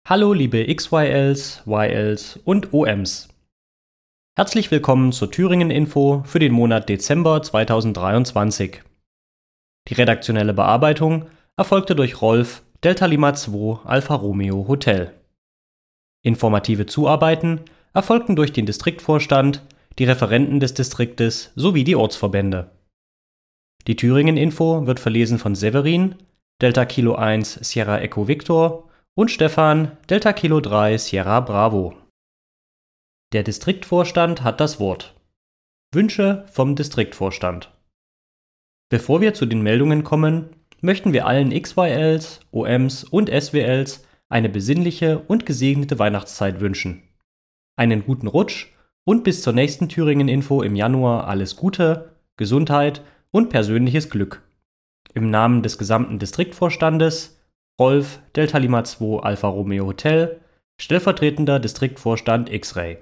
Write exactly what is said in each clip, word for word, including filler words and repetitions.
Hallo liebe X Y Ls, Y Ls und O Ms. Herzlich willkommen zur Thüringen-Info für den Monat Dezember zweitausenddreiundzwanzig. Die redaktionelle Bearbeitung erfolgte durch Rolf, Delta Lima zwei Alfa Romeo Hotel. Informative Zuarbeiten erfolgten durch den Distriktvorstand, die Referenten des Distriktes sowie die Ortsverbände. Die Thüringen-Info wird verlesen von Severin, Delta Kilo eins Sierra Echo Victor und Stefan, Delta Kilo drei Sierra Bravo. Der Distriktvorstand hat das Wort. Wünsche vom Distriktvorstand. Bevor wir zu den Meldungen kommen, möchten wir allen X Y Ls, O Ms und S W Ls eine besinnliche und gesegnete Weihnachtszeit wünschen. Einen guten Rutsch und bis zur nächsten Thüringen-Info im Januar alles Gute, Gesundheit und persönliches Glück. Im Namen des gesamten Distriktvorstandes Rolf, Delta Lima zwei Alfa Romeo Hotel, stellvertretender Distriktvorstand X-Ray.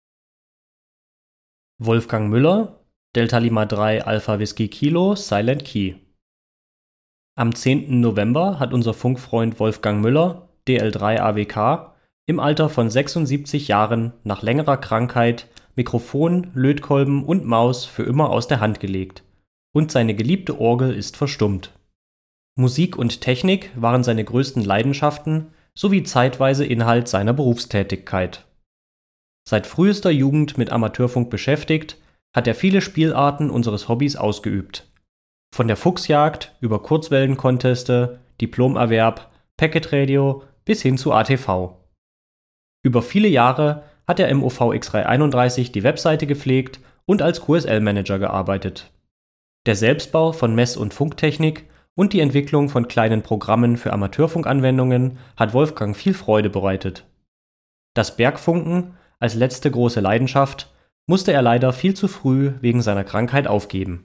Wolfgang Müller, Delta Lima drei Alpha Whisky Kilo Silent Key. Am zehnten November hat unser Funkfreund Wolfgang Müller, D L drei A W K, im Alter von sechsundsiebzig Jahren nach längerer Krankheit Mikrofon, Lötkolben und Maus für immer aus der Hand gelegt und seine geliebte Orgel ist verstummt. Musik und Technik waren seine größten Leidenschaften sowie zeitweise Inhalt seiner Berufstätigkeit. Seit frühester Jugend mit Amateurfunk beschäftigt, hat er viele Spielarten unseres Hobbys ausgeübt. Von der Fuchsjagd über Kurzwellen-Conteste, Diplomerwerb, Packet-Radio bis hin zu A T V. Über viele Jahre hat er im O V X drei einunddreißig die Webseite gepflegt und als Q S L-Manager gearbeitet. Der Selbstbau von Mess- und Funktechnik und die Entwicklung von kleinen Programmen für Amateurfunkanwendungen hat Wolfgang viel Freude bereitet. Das Bergfunken als letzte große Leidenschaft musste er leider viel zu früh wegen seiner Krankheit aufgeben.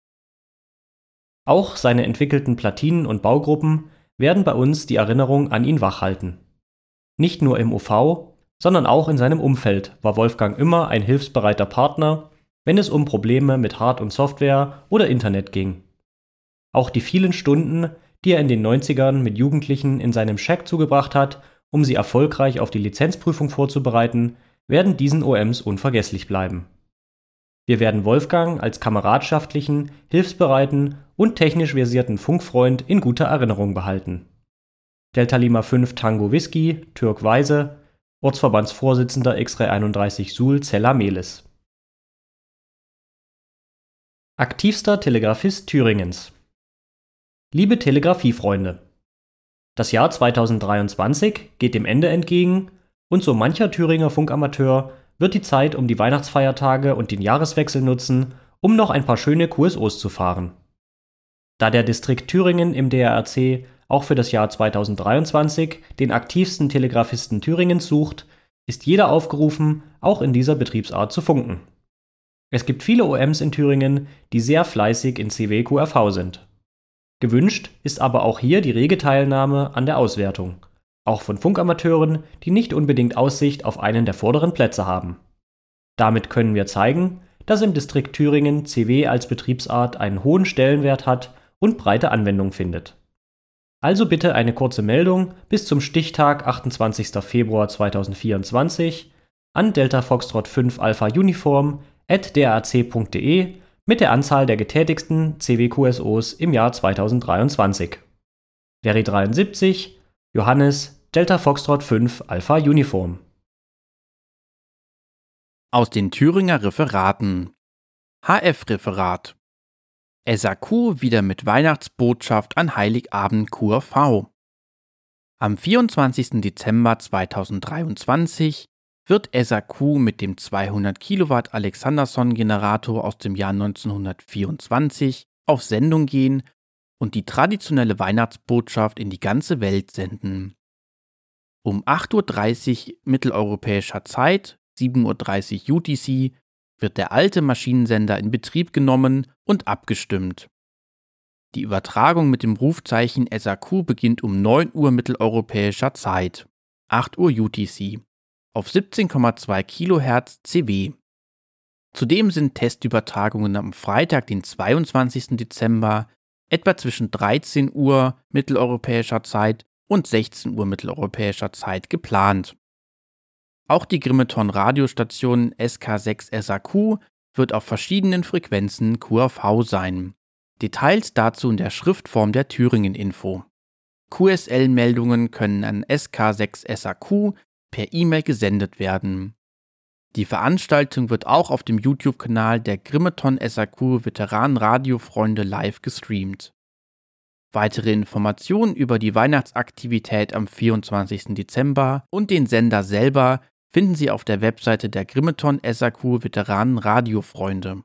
Auch seine entwickelten Platinen und Baugruppen werden bei uns die Erinnerung an ihn wachhalten. Nicht nur im O V, sondern auch in seinem Umfeld war Wolfgang immer ein hilfsbereiter Partner, wenn es um Probleme mit Hard- und Software oder Internet ging. Auch die vielen Stunden, die er in den neunzigern mit Jugendlichen in seinem Shack zugebracht hat, um sie erfolgreich auf die Lizenzprüfung vorzubereiten, werden diesen O Ms unvergesslich bleiben. Wir werden Wolfgang als kameradschaftlichen, hilfsbereiten und technisch versierten Funkfreund in guter Erinnerung behalten. Delta Lima fünf Tango Whisky, Türk Weise, Ortsverbandsvorsitzender X drei einunddreißig Suhl Zella Mehlis. Aktivster Telegrafist Thüringens. Liebe Telegrafiefreunde, das Jahr zweitausenddreiundzwanzig geht dem Ende entgegen und so mancher Thüringer Funkamateur wird die Zeit um die Weihnachtsfeiertage und den Jahreswechsel nutzen, um noch ein paar schöne Q S Os zu fahren. Da der Distrikt Thüringen im D R R C auch für das Jahr zweitausenddreiundzwanzig den aktivsten Telegrafisten Thüringens sucht, ist jeder aufgerufen, auch in dieser Betriebsart zu funken. Es gibt viele O Ms in Thüringen, die sehr fleißig in C W Q R V sind. Gewünscht ist aber auch hier die rege Teilnahme an der Auswertung, auch von Funkamateuren, die nicht unbedingt Aussicht auf einen der vorderen Plätze haben. Damit können wir zeigen, dass im Distrikt Thüringen C W als Betriebsart einen hohen Stellenwert hat und breite Anwendung findet. Also bitte eine kurze Meldung bis zum Stichtag achtundzwanzigster Februar zweitausendvierundzwanzig an Delta Foxtrot fünf Alpha Uniform at d r a c punkt d e mit der Anzahl der getätigten C W Q S Os im Jahr zweitausenddreiundzwanzig. Veri dreiundsiebzig, Johannes, Delta Foxtrot fünf Alpha Uniform. Aus den Thüringer Referaten. H F-Referat. S A Q wieder mit Weihnachtsbotschaft an Heiligabend Q R V. Am vierundzwanzigsten Dezember zweitausenddreiundzwanzig wird S A Q mit dem zweihundert Kilowatt Alexanderson-Generator aus dem Jahr neunzehnhundertvierundzwanzig auf Sendung gehen und die traditionelle Weihnachtsbotschaft in die ganze Welt senden. Um acht Uhr dreißig mitteleuropäischer Zeit, sieben Uhr dreißig U T C, wird der alte Maschinensender in Betrieb genommen und abgestimmt. Die Übertragung mit dem Rufzeichen S A Q beginnt um neun Uhr mitteleuropäischer Zeit, acht Uhr U T C, auf siebzehn Komma zwei Kilohertz C W. Zudem sind Testübertragungen am Freitag, den zweiundzwanzigsten Dezember, etwa zwischen dreizehn Uhr mitteleuropäischer Zeit und sechzehn Uhr mitteleuropäischer Zeit geplant. Auch die Grimeton-Radiostation S K sechs S A Q wird auf verschiedenen Frequenzen Q R V sein. Details dazu in der Schriftform der Thüringen-Info. Q S L-Meldungen können an S K sechs S A Q per E-Mail gesendet werden. Die Veranstaltung wird auch auf dem YouTube-Kanal der Grimeton S A Q Veteranen-Radio-Freunde live gestreamt. Weitere Informationen über die Weihnachtsaktivität am vierundzwanzigsten Dezember und den Sender selber finden Sie auf der Webseite der Grimeton S A Q Veteranen-Radio-Freunde.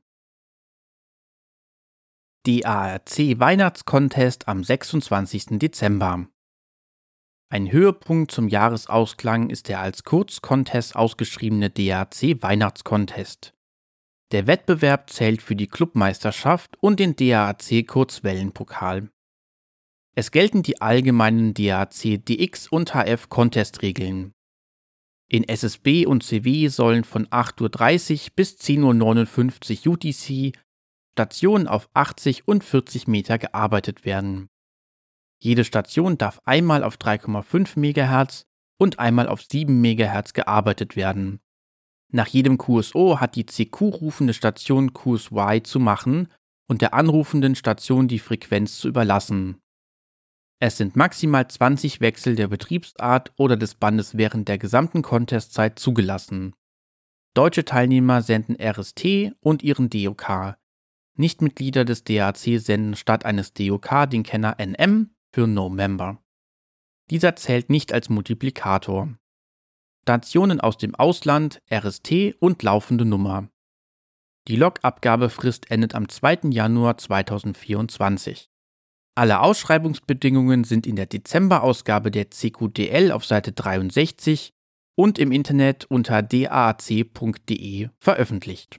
D A R C Weihnachtscontest am sechsundzwanzigsten Dezember. Ein Höhepunkt zum Jahresausklang ist der als Kurzcontest ausgeschriebene D A R C Weihnachtscontest. Der Wettbewerb zählt für die Clubmeisterschaft und den D A R C Kurzwellenpokal. Es gelten die allgemeinen D A R C D X und H F Contest-Regeln. In S S B und C W sollen von acht Uhr dreißig bis zehn Uhr neunundfünfzig U T C Stationen auf achtzig und vierzig Meter gearbeitet werden. Jede Station darf einmal auf drei Komma fünf Megahertz und einmal auf sieben Megahertz gearbeitet werden. Nach jedem Q S O hat die C Q-rufende Station Q S Y zu machen und der anrufenden Station die Frequenz zu überlassen. Es sind maximal zwanzig Wechsel der Betriebsart oder des Bandes während der gesamten Contestzeit zugelassen. Deutsche Teilnehmer senden R S T und ihren D O K. Nichtmitglieder des D A R C senden statt eines D O K den Kenner N M für No Member. Dieser zählt nicht als Multiplikator. Stationen aus dem Ausland, R S T und laufende Nummer. Die Logabgabefrist endet am zweiten Januar zweitausendvierundzwanzig. Alle Ausschreibungsbedingungen sind in der Dezemberausgabe der C Q D L auf Seite dreiundsechzig und im Internet unter d a r c punkt d e veröffentlicht.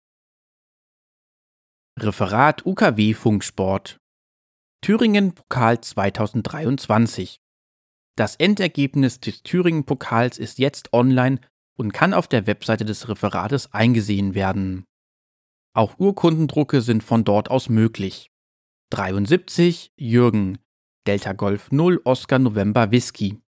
Referat U K W Funksport. Thüringen-Pokal zweitausenddreiundzwanzig. Das Endergebnis des Thüringen-Pokals ist jetzt online und kann auf der Webseite des Referates eingesehen werden. Auch Urkundendrucke sind von dort aus möglich. dreiundsiebzig Jürgen, Delta Golf null Oscar November Whisky.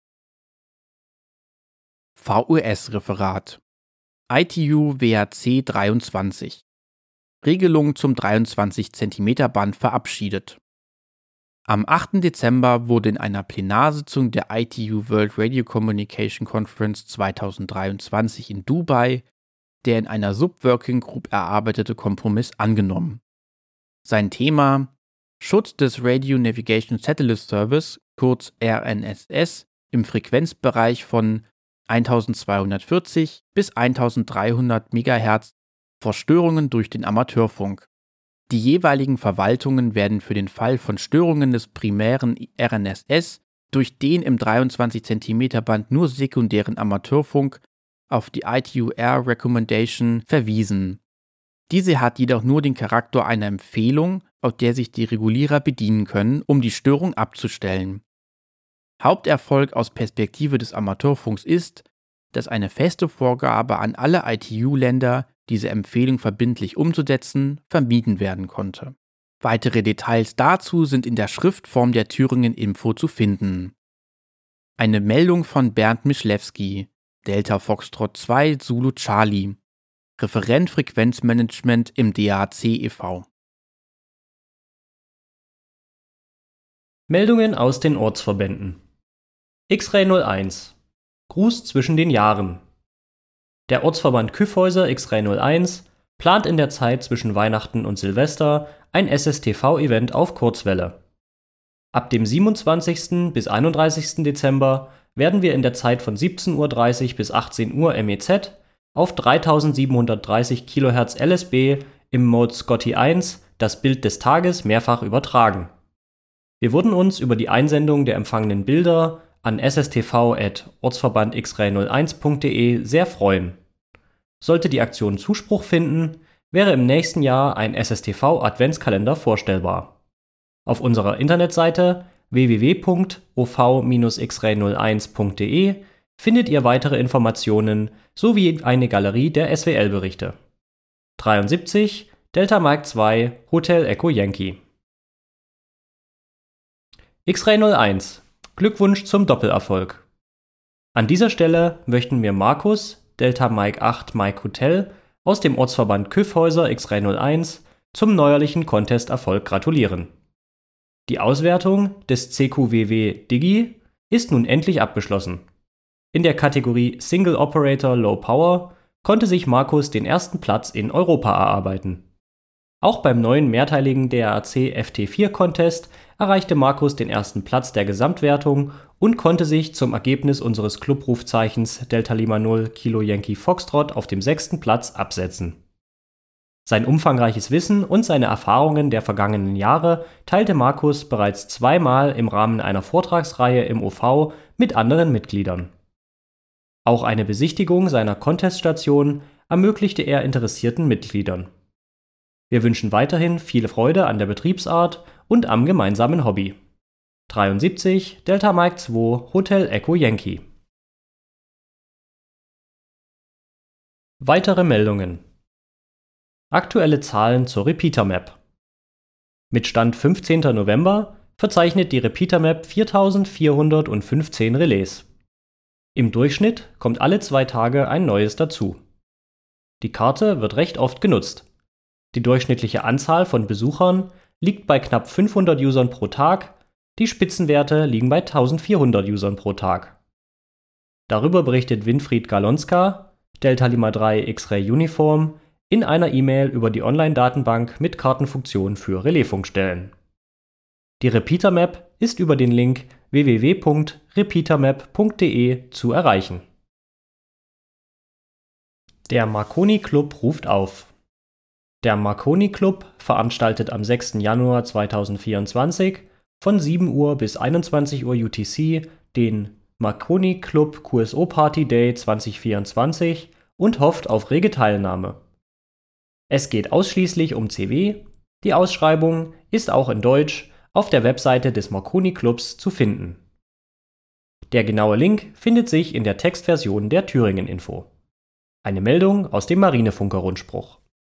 V U S-Referat. I T U W R C dreiundzwanzig. Regelung zum dreiundzwanzig Zentimeter Band verabschiedet. Am achten Dezember wurde in einer Plenarsitzung der I T U World Radio Communication Conference zweitausenddreiundzwanzig in Dubai der in einer Subworking Group erarbeitete Kompromiss angenommen. Sein Thema: Schutz des Radio Navigation Satellite Service, kurz R N S S, im Frequenzbereich von eintausendzweihundertvierzig bis eintausenddreihundert Megahertz vor Störungen durch den Amateurfunk. Die jeweiligen Verwaltungen werden für den Fall von Störungen des primären R N S S durch den im dreiundzwanzig Zentimeter Band nur sekundären Amateurfunk auf die I T U R Recommendation verwiesen. Diese hat jedoch nur den Charakter einer Empfehlung, auf der sich die Regulierer bedienen können, um die Störung abzustellen. Haupterfolg aus Perspektive des Amateurfunks ist, dass eine feste Vorgabe an alle I T U-Länder, diese Empfehlung verbindlich umzusetzen, vermieden werden konnte. Weitere Details dazu sind in der Schriftform der Thüringen-Info zu finden. Eine Meldung von Bernd Mischlewski, Delta Foxtrot zwei Zulu Charlie, Referent Frequenzmanagement im D A C e V Meldungen aus den Ortsverbänden. X-Ray null eins. Gruß zwischen den Jahren. Der Ortsverband Kyffhäuser X-Ray null eins plant in der Zeit zwischen Weihnachten und Silvester ein S S T V-Event auf Kurzwelle. Ab dem siebenundzwanzigsten bis einunddreißigsten Dezember werden wir in der Zeit von siebzehn Uhr dreißig bis achtzehn Uhr M E Z auf dreitausendsiebenhundertdreißig Kilohertz L S B im Mode Scotty eins das Bild des Tages mehrfach übertragen. Wir würden uns über die Einsendung der empfangenen Bilder an s s t v at ortsverband x ray null eins punkt d e sehr freuen. Sollte die Aktion Zuspruch finden, wäre im nächsten Jahr ein S S T V-Adventskalender vorstellbar. Auf unserer Internetseite w w w punkt o v Bindestrich x ray null eins punkt d e findet ihr weitere Informationen sowie eine Galerie der S W L-Berichte. dreiundsiebzig Delta Mike zwei Hotel Echo Yankee. X-Ray null eins. Glückwunsch zum Doppelerfolg. An dieser Stelle möchten wir Markus, Delta Mike acht Mike Hotel, aus dem Ortsverband Kyffhäuser X-Ray null eins zum neuerlichen Contest-Erfolg gratulieren. Die Auswertung des C Q W W Digi ist nun endlich abgeschlossen. In der Kategorie Single Operator Low Power konnte sich Markus den ersten Platz in Europa erarbeiten. Auch beim neuen mehrteiligen D R A C F T vier Contest erreichte Markus den ersten Platz der Gesamtwertung und konnte sich zum Ergebnis unseres Clubrufzeichens Delta Lima null Kilo Yankee Foxtrot auf dem sechsten Platz absetzen. Sein umfangreiches Wissen und seine Erfahrungen der vergangenen Jahre teilte Markus bereits zweimal im Rahmen einer Vortragsreihe im O V mit anderen Mitgliedern. Auch eine Besichtigung seiner Conteststation ermöglichte er interessierten Mitgliedern. Wir wünschen weiterhin viel Freude an der Betriebsart und am gemeinsamen Hobby. dreiundsiebzig Delta Mike zwei Hotel Echo Yankee. Weitere Meldungen. Aktuelle Zahlen zur Repeater Map. Mit Stand fünfzehnten November verzeichnet die Repeater Map viertausendvierhundertfünfzehn Relais. Im Durchschnitt kommt alle zwei Tage ein neues dazu. Die Karte wird recht oft genutzt. Die durchschnittliche Anzahl von Besuchern liegt bei knapp fünfhundert Usern pro Tag, die Spitzenwerte liegen bei eintausendvierhundert Usern pro Tag. Darüber berichtet Winfried Galonska, Delta Lima drei X-Ray Uniform, in einer E-Mail über die Online-Datenbank mit Kartenfunktion für Relaisfunkstellen. Die Repeater Map ist über den Link w w w punkt repeatermap punkt d e zu erreichen. Der Marconi Club ruft auf. Der Marconi Club veranstaltet am sechsten Januar zweitausendvierundzwanzig von sieben Uhr bis einundzwanzig Uhr U T C den Marconi Club Q S O Party Day zweitausendvierundzwanzig und hofft auf rege Teilnahme. Es geht ausschließlich um C W, die Ausschreibung ist auch in Deutsch auf der Webseite des Marconi Clubs zu finden. Der genaue Link findet sich in der Textversion der Thüringen-Info. Eine Meldung aus dem Marinefunker-Rundspruch.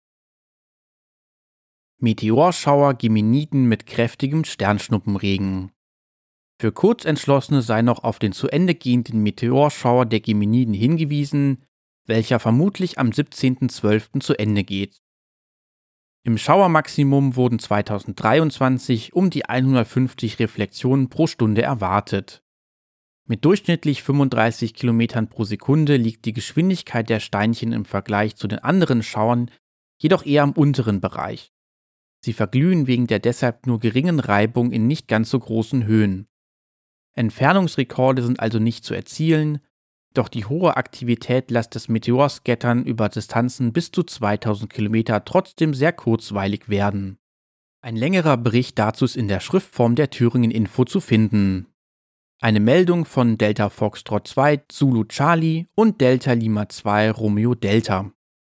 Meteorschauer Geminiden mit kräftigem Sternschnuppenregen. Für Kurzentschlossene sei noch auf den zu Ende gehenden Meteorschauer der Geminiden hingewiesen, welcher vermutlich am siebzehnten zwölften zu Ende geht. Im Schauermaximum wurden zweitausenddreiundzwanzig um die hundertfünfzig Reflexionen pro Stunde erwartet. Mit durchschnittlich fünfunddreißig Kilometern pro Sekunde liegt die Geschwindigkeit der Steinchen im Vergleich zu den anderen Schauern jedoch eher im unteren Bereich. Sie verglühen wegen der deshalb nur geringen Reibung in nicht ganz so großen Höhen. Entfernungsrekorde sind also nicht zu erzielen, doch die hohe Aktivität lässt das Meteorscattern über Distanzen bis zu zweitausend Kilometer trotzdem sehr kurzweilig werden. Ein längerer Bericht dazu ist in der Schriftform der Thüringen-Info zu finden. Eine Meldung von Delta Foxtrot zwei Zulu Charlie und Delta Lima zwei Romeo Delta.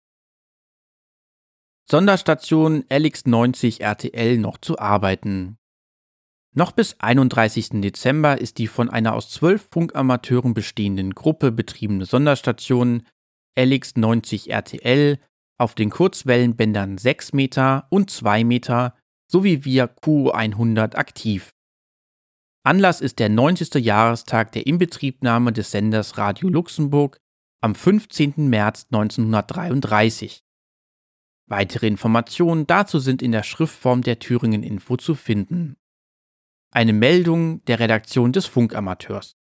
Sonderstation L X neunzig R T L noch zu arbeiten. Noch bis einunddreißigsten Dezember ist die von einer aus zwölf Funkamateuren bestehenden Gruppe betriebene Sonderstation L X neunzig R T L auf den Kurzwellenbändern sechs Meter und zwei Meter sowie via Q hundert aktiv. Anlass ist der neunzigste Jahrestag der Inbetriebnahme des Senders Radio Luxemburg am fünfzehnten März neunzehnhundertdreiunddreißig. Weitere Informationen dazu sind in der Schriftform der Thüringen-Info zu finden. Eine Meldung der Redaktion des Funkamateurs.